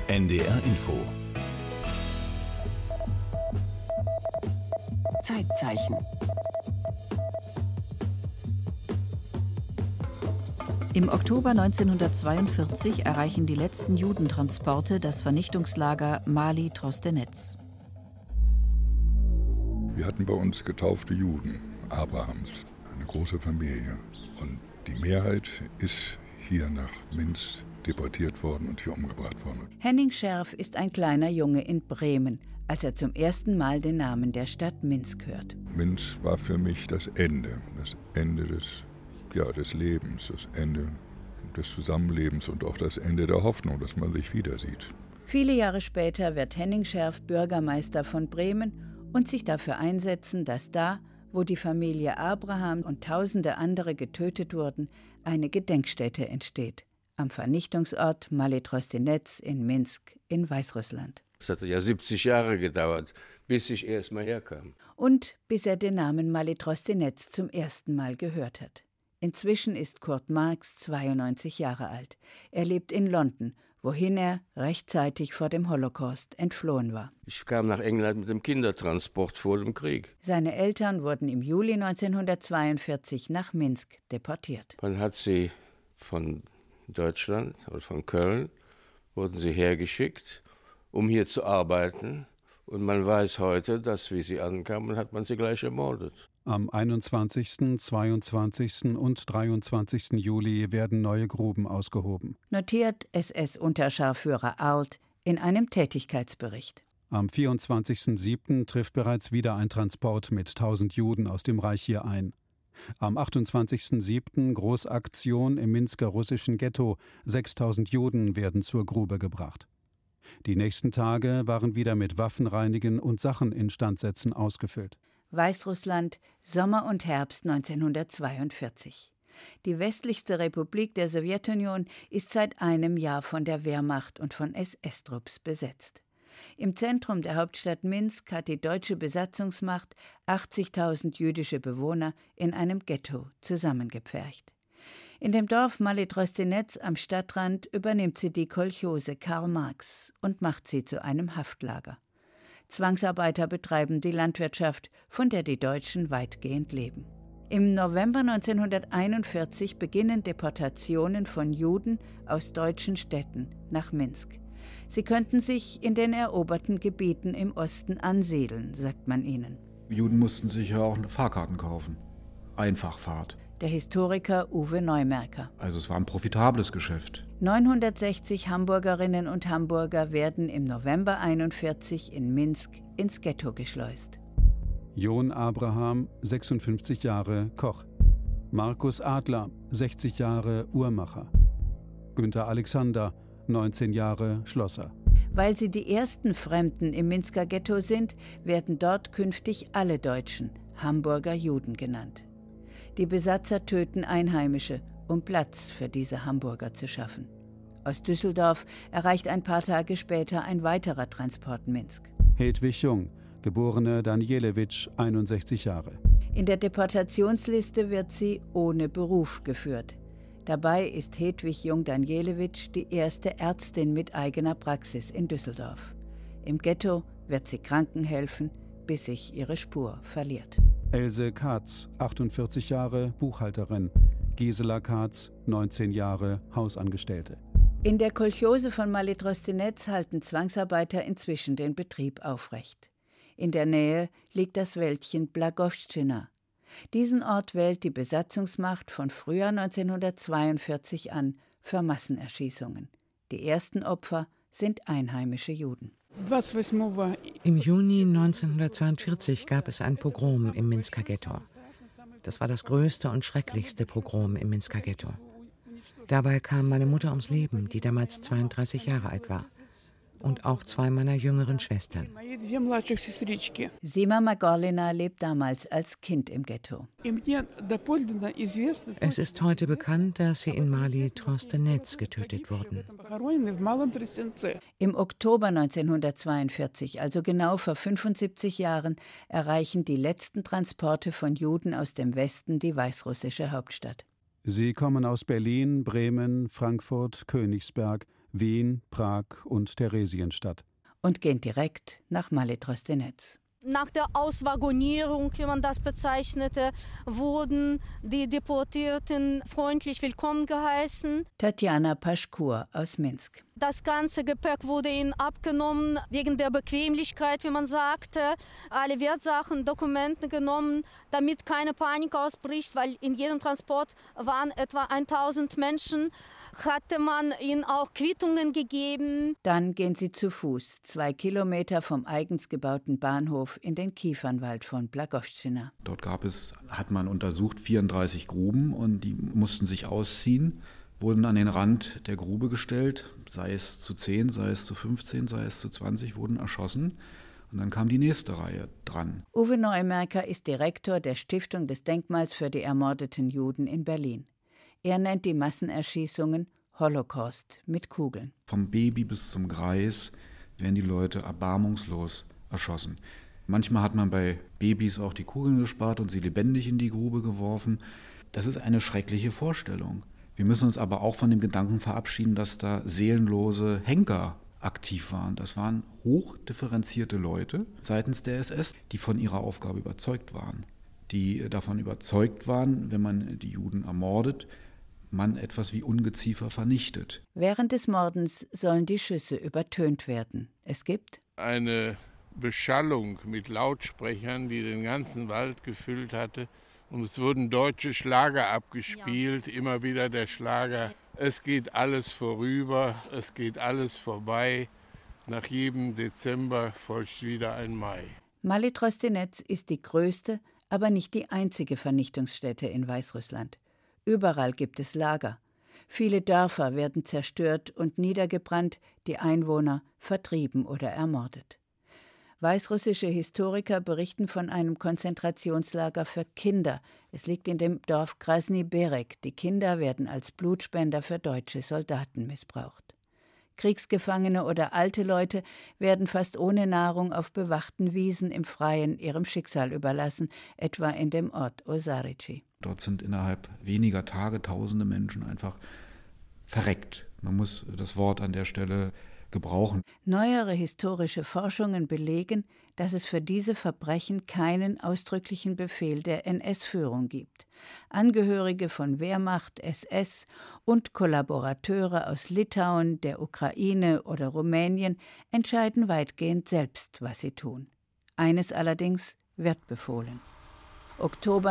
NDR Info. Zeitzeichen. Im Oktober 1942 erreichen die letzten Judentransporte das Vernichtungslager Mali-Trostenetz. Wir hatten bei uns getaufte Juden, Abrahams, eine große Familie. Und die Mehrheit ist hier nach Minsk deportiert worden und hier umgebracht worden. Henning Scherf ist ein kleiner Junge in Bremen, als er zum ersten Mal den Namen der Stadt Minsk hört. Minsk war für mich das Ende des Lebens, das Ende des Zusammenlebens und auch das Ende der Hoffnung, dass man sich wieder sieht. Viele Jahre später wird Henning Scherf Bürgermeister von Bremen und sich dafür einsetzen, dass da, wo die Familie Abraham und tausende andere getötet wurden, eine Gedenkstätte entsteht. Am Vernichtungsort Mali-Trostenetz in Minsk in Weißrussland. Es hat ja 70 Jahre gedauert, bis ich erst mal herkam. Und bis er den Namen Mali-Trostenetz zum ersten Mal gehört hat. Inzwischen ist Kurt Marx 92 Jahre alt. Er lebt in London, wohin er rechtzeitig vor dem Holocaust entflohen war. Ich kam nach England mit dem Kindertransport vor dem Krieg. Seine Eltern wurden im Juli 1942 nach Minsk deportiert. Man hat sie von Deutschland oder von Köln, wurden sie hergeschickt, um hier zu arbeiten. Und man weiß heute, dass, wie sie ankamen, hat man sie gleich ermordet. Am 21., 22. und 23. Juli werden neue Gruben ausgehoben. Notiert SS-Unterscharführer Arlt in einem Tätigkeitsbericht. Am 24.07. trifft bereits wieder ein Transport mit 1000 Juden aus dem Reich hier ein. Am 28.07. Großaktion im Minsker russischen Ghetto. 6000 Juden werden zur Grube gebracht. Die nächsten Tage waren wieder mit Waffenreinigen und Sacheninstandsetzen ausgefüllt. Weißrussland, Sommer und Herbst 1942. Die westlichste Republik der Sowjetunion ist seit einem Jahr von der Wehrmacht und von SS-Trupps besetzt. Im Zentrum der Hauptstadt Minsk hat die deutsche Besatzungsmacht 80.000 jüdische Bewohner in einem Ghetto zusammengepfercht. In dem Dorf Mali-Trostenetz am Stadtrand übernimmt sie die Kolchose Karl Marx und macht sie zu einem Haftlager. Zwangsarbeiter betreiben die Landwirtschaft, von der die Deutschen weitgehend leben. Im November 1941 beginnen Deportationen von Juden aus deutschen Städten nach Minsk. Sie könnten sich in den eroberten Gebieten im Osten ansiedeln, sagt man ihnen. Juden mussten sich ja auch Fahrkarten kaufen. Einfachfahrt. Der Historiker Uwe Neumerker. Also es war ein profitables Geschäft. 960 Hamburgerinnen und Hamburger werden im November 1941 in Minsk ins Ghetto geschleust. John Abraham, 56 Jahre, Koch. Markus Adler, 60 Jahre, Uhrmacher. Günther Alexander, 19 Jahre, Schlosser. Weil sie die ersten Fremden im Minsker Ghetto sind, werden dort künftig alle Deutschen Hamburger Juden genannt. Die Besatzer töten Einheimische, um Platz für diese Hamburger zu schaffen. Aus Düsseldorf erreicht ein paar Tage später ein weiterer Transport Minsk. Hedwig Jung, geborene Danielewitsch, 61 Jahre. In der Deportationsliste wird sie ohne Beruf geführt. Dabei ist Hedwig Jung-Danielewitsch die erste Ärztin mit eigener Praxis in Düsseldorf. Im Ghetto wird sie Kranken helfen, bis sich ihre Spur verliert. Else Katz, 48 Jahre, Buchhalterin. Gisela Katz, 19 Jahre, Hausangestellte. In der Kolchose von Mali-Trostenetz halten Zwangsarbeiter inzwischen den Betrieb aufrecht. In der Nähe liegt das Wäldchen Blagowszczyna. Diesen Ort wählt die Besatzungsmacht von Frühjahr 1942 an für Massenerschießungen. Die ersten Opfer sind einheimische Juden. Im Juni 1942 gab es ein Pogrom im Minsker Ghetto. Das war das größte und schrecklichste Pogrom im Minsker Ghetto. Dabei kam meine Mutter ums Leben, die damals 32 Jahre alt war. Und auch zwei meiner jüngeren Schwestern. Sima Magorlina lebt damals als Kind im Ghetto. Es ist heute bekannt, dass sie in Mali-Trostenetz getötet wurden. Im Oktober 1942, also genau vor 75 Jahren, erreichen die letzten Transporte von Juden aus dem Westen die weißrussische Hauptstadt. Sie kommen aus Berlin, Bremen, Frankfurt, Königsberg, Wien, Prag und Theresienstadt. Und gehen direkt nach Mali Trostenetz. Nach der Auswagonierung, wie man das bezeichnete, wurden die Deportierten freundlich willkommen geheißen. Tatjana Paschkur aus Minsk. Das ganze Gepäck wurde ihnen abgenommen, wegen der Bequemlichkeit, wie man sagte. Alle Wertsachen, Dokumente genommen, damit keine Panik ausbricht, weil in jedem Transport waren etwa 1000 Menschen. Hatte man ihnen auch Quittungen gegeben. Dann gehen sie zu Fuß, 2 Kilometer vom eigens gebauten Bahnhof in den Kiefernwald von Blagowszczyna. Dort hat man untersucht 34 Gruben und die mussten sich ausziehen, wurden an den Rand der Grube gestellt, sei es zu 10, sei es zu 15, sei es zu 20, wurden erschossen. Und dann kam die nächste Reihe dran. Uwe Neumerker ist Direktor der Stiftung des Denkmals für die ermordeten Juden in Berlin. Er nennt die Massenerschießungen Holocaust mit Kugeln. Vom Baby bis zum Greis werden die Leute erbarmungslos erschossen. Manchmal hat man bei Babys auch die Kugeln gespart und sie lebendig in die Grube geworfen. Das ist eine schreckliche Vorstellung. Wir müssen uns aber auch von dem Gedanken verabschieden, dass da seelenlose Henker aktiv waren. Das waren hochdifferenzierte Leute seitens der SS, die von ihrer Aufgabe überzeugt waren. Die davon überzeugt waren, wenn man die Juden ermordet, man etwas wie Ungeziefer vernichtet. Während des Mordens sollen die Schüsse übertönt werden. Es gibt eine Beschallung mit Lautsprechern, die den ganzen Wald gefüllt hatte. Und es wurden deutsche Schlager abgespielt, immer wieder der Schlager. Es geht alles vorüber, es geht alles vorbei. Nach jedem Dezember folgt wieder ein Mai. Mali Trostenetz ist die größte, aber nicht die einzige Vernichtungsstätte in Weißrussland. Überall gibt es Lager. Viele Dörfer werden zerstört und niedergebrannt, die Einwohner vertrieben oder ermordet. Weißrussische Historiker berichten von einem Konzentrationslager für Kinder. Es liegt in dem Dorf Krasny Berek. Die Kinder werden als Blutspender für deutsche Soldaten missbraucht. Kriegsgefangene oder alte Leute werden fast ohne Nahrung auf bewachten Wiesen im Freien ihrem Schicksal überlassen, etwa in dem Ort Osarici. Dort sind innerhalb weniger Tage tausende Menschen einfach verreckt. Man muss das Wort an der Stelle gebrauchen. Neuere historische Forschungen belegen, dass es für diese Verbrechen keinen ausdrücklichen Befehl der NS-Führung gibt. Angehörige von Wehrmacht, SS und Kollaborateure aus Litauen, der Ukraine oder Rumänien entscheiden weitgehend selbst, was sie tun. Eines allerdings wird befohlen. Oktober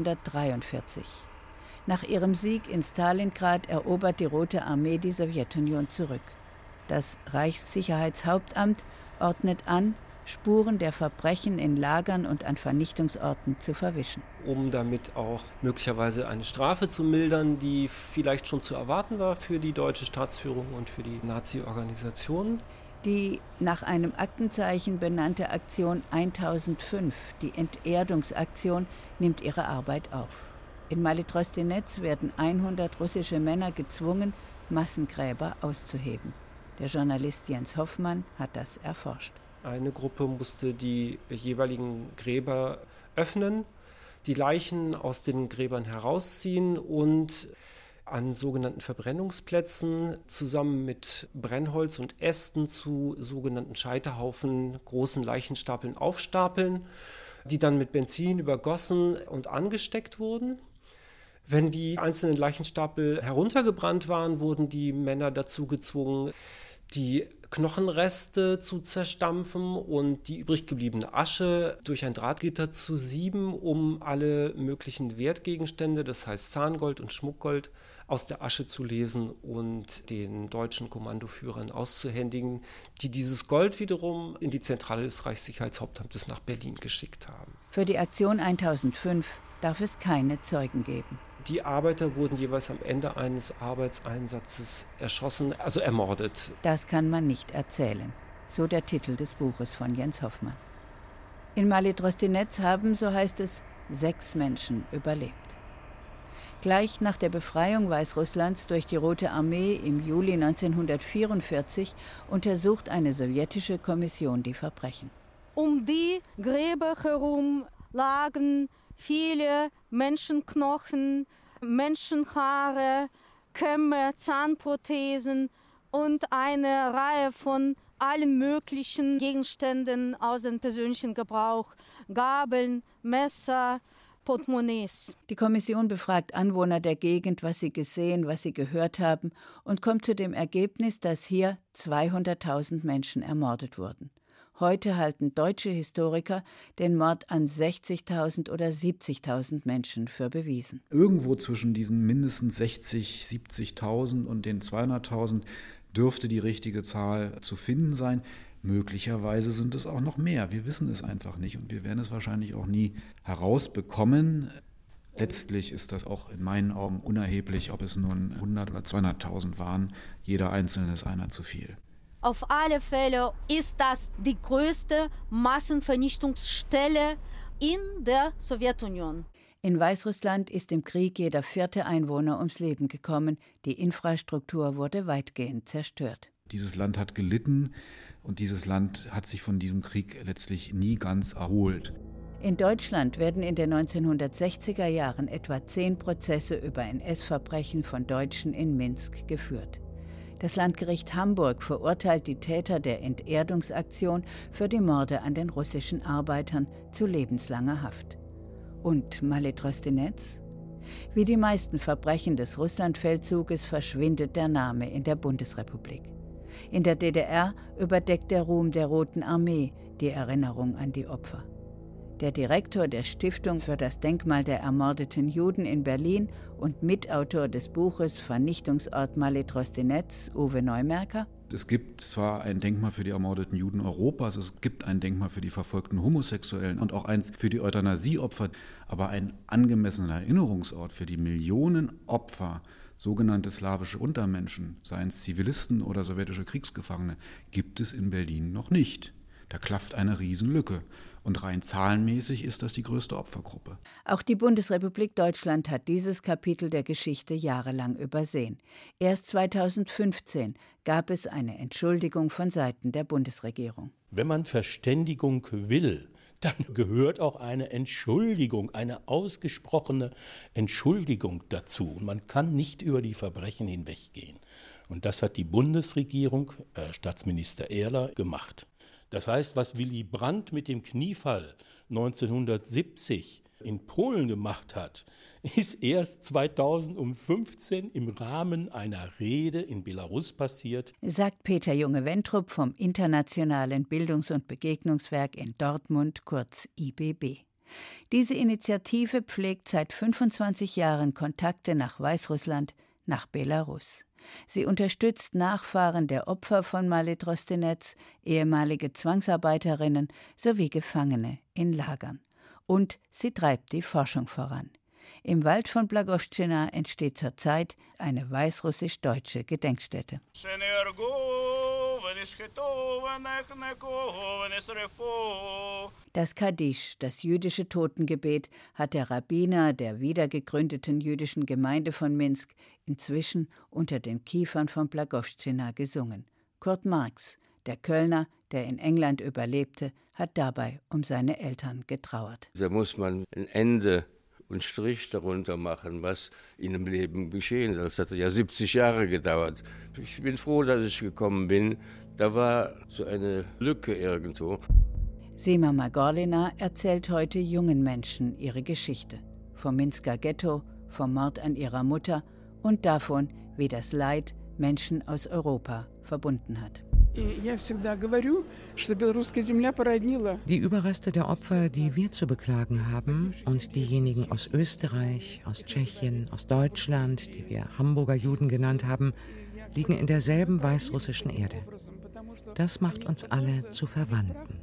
1943. Nach ihrem Sieg in Stalingrad erobert die Rote Armee die Sowjetunion zurück. Das Reichssicherheitshauptamt ordnet an, Spuren der Verbrechen in Lagern und an Vernichtungsorten zu verwischen. Um damit auch möglicherweise eine Strafe zu mildern, die vielleicht schon zu erwarten war für die deutsche Staatsführung und für die Nazi-Organisationen. Die nach einem Aktenzeichen benannte Aktion 1005, die Enterdungsaktion, nimmt ihre Arbeit auf. In Mali Trostenetz werden 100 russische Männer gezwungen, Massengräber auszuheben. Der Journalist Jens Hoffmann hat das erforscht. Eine Gruppe musste die jeweiligen Gräber öffnen, die Leichen aus den Gräbern herausziehen und an sogenannten Verbrennungsplätzen zusammen mit Brennholz und Ästen zu sogenannten Scheiterhaufen, großen Leichenstapeln aufstapeln, die dann mit Benzin übergossen und angesteckt wurden. Wenn die einzelnen Leichenstapel heruntergebrannt waren, wurden die Männer dazu gezwungen, die Knochenreste zu zerstampfen und die übrig gebliebene Asche durch ein Drahtgitter zu sieben, um alle möglichen Wertgegenstände, das heißt Zahngold und Schmuckgold, aus der Asche zu lesen und den deutschen Kommandoführern auszuhändigen, die dieses Gold wiederum in die Zentrale des Reichssicherheitshauptamtes nach Berlin geschickt haben. Für die Aktion 1005 darf es keine Zeugen geben. Die Arbeiter wurden jeweils am Ende eines Arbeitseinsatzes erschossen, also ermordet. Das kann man nicht erzählen, so der Titel des Buches von Jens Hoffmann. In Mali Trostenetz haben, so heißt es, 6 Menschen überlebt. Gleich nach der Befreiung Weißrusslands durch die Rote Armee im Juli 1944 untersucht eine sowjetische Kommission die Verbrechen. Um die Gräber herum lagen viele Menschenknochen, Menschenhaare, Kämme, Zahnprothesen, und eine Reihe von allen möglichen Gegenständen aus dem persönlichen Gebrauch, Gabeln, Messer, Portemonnaies. Die Kommission befragt Anwohner der Gegend, was sie gesehen, was sie gehört haben und kommt zu dem Ergebnis, dass hier 200.000 Menschen ermordet wurden. Heute halten deutsche Historiker den Mord an 60.000 oder 70.000 Menschen für bewiesen. Irgendwo zwischen diesen mindestens 60.000, 70.000 und den 200.000 dürfte die richtige Zahl zu finden sein. Möglicherweise sind es auch noch mehr. Wir wissen es einfach nicht und wir werden es wahrscheinlich auch nie herausbekommen. Letztlich ist das auch in meinen Augen unerheblich, ob es nun 100 oder 200.000 waren. Jeder Einzelne ist einer zu viel. Auf alle Fälle ist das die größte Massenvernichtungsstelle in der Sowjetunion. In Weißrussland ist im Krieg jeder 4. Einwohner ums Leben gekommen. Die Infrastruktur wurde weitgehend zerstört. Dieses Land hat gelitten und dieses Land hat sich von diesem Krieg letztlich nie ganz erholt. In Deutschland werden in den 1960er Jahren etwa 10 Prozesse über NS-Verbrechen von Deutschen in Minsk geführt. Das Landgericht Hamburg verurteilt die Täter der Enterdungsaktion für die Morde an den russischen Arbeitern zu lebenslanger Haft. Und Mali Trostenetz? Wie die meisten Verbrechen des Russlandfeldzuges verschwindet der Name in der Bundesrepublik. In der DDR überdeckt der Ruhm der Roten Armee die Erinnerung an die Opfer. Der Direktor der Stiftung für das Denkmal der ermordeten Juden in Berlin und Mitautor des Buches Vernichtungsort Mali Trostenetz, Uwe Neumerker: Es gibt zwar ein Denkmal für die ermordeten Juden Europas, es gibt ein Denkmal für die verfolgten Homosexuellen und auch eins für die Euthanasieopfer, aber ein angemessener Erinnerungsort für die Millionen Opfer, sogenannte slawische Untermenschen, seien es Zivilisten oder sowjetische Kriegsgefangene, gibt es in Berlin noch nicht. Da klafft eine Riesenlücke. Und rein zahlenmäßig ist das die größte Opfergruppe. Auch die Bundesrepublik Deutschland hat dieses Kapitel der Geschichte jahrelang übersehen. Erst 2015 gab es eine Entschuldigung von Seiten der Bundesregierung. Wenn man Verständigung will, dann gehört auch eine Entschuldigung, eine ausgesprochene Entschuldigung dazu. Und man kann nicht über die Verbrechen hinweggehen. Und das hat die Bundesregierung, Staatsminister Erler, gemacht. Das heißt, was Willy Brandt mit dem Kniefall 1970 in Polen gemacht hat, ist erst 2015 im Rahmen einer Rede in Belarus passiert, sagt Peter Junge-Wentrup vom Internationalen Bildungs- und Begegnungswerk in Dortmund, kurz IBB. Diese Initiative pflegt seit 25 Jahren Kontakte nach Weißrussland, nach Belarus. Sie unterstützt Nachfahren der Opfer von Mali Trostenetz, ehemalige Zwangsarbeiterinnen sowie Gefangene in Lagern. Und sie treibt die Forschung voran. Im Wald von Blagowszczyna entsteht zurzeit eine weißrussisch-deutsche Gedenkstätte. Das Kaddisch, das jüdische Totengebet, hat der Rabbiner der wiedergegründeten jüdischen Gemeinde von Minsk inzwischen unter den Kiefern von Blagowszczyna gesungen. Kurt Marx, der Kölner, der in England überlebte, hat dabei um seine Eltern getrauert. Da muss man ein Ende und Strich darunter machen, was in dem Leben geschehen ist. Das hat ja 70 Jahre gedauert. Ich bin froh, dass ich gekommen bin. Da war so eine Lücke irgendwo. Sema Magorlina erzählt heute jungen Menschen ihre Geschichte. Vom Minsker Ghetto, vom Mord an ihrer Mutter und davon, wie das Leid Menschen aus Europa verbunden hat. Die Überreste der Opfer, die wir zu beklagen haben, und diejenigen aus Österreich, aus Tschechien, aus Deutschland, die wir Hamburger Juden genannt haben, liegen in derselben weißrussischen Erde. Das macht uns alle zu Verwandten.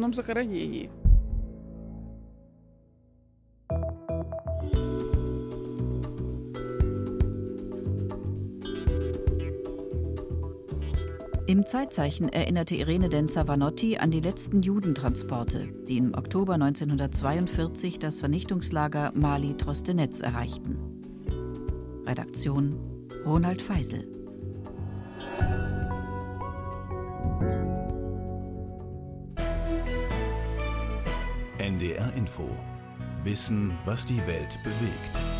Im Zeitzeichen erinnerte Irene Denzer-Vanotti an die letzten Judentransporte, die im Oktober 1942 das Vernichtungslager Mali Trostenetz erreichten. Redaktion Ronald Feisel. NDR Info. Wissen, was die Welt bewegt.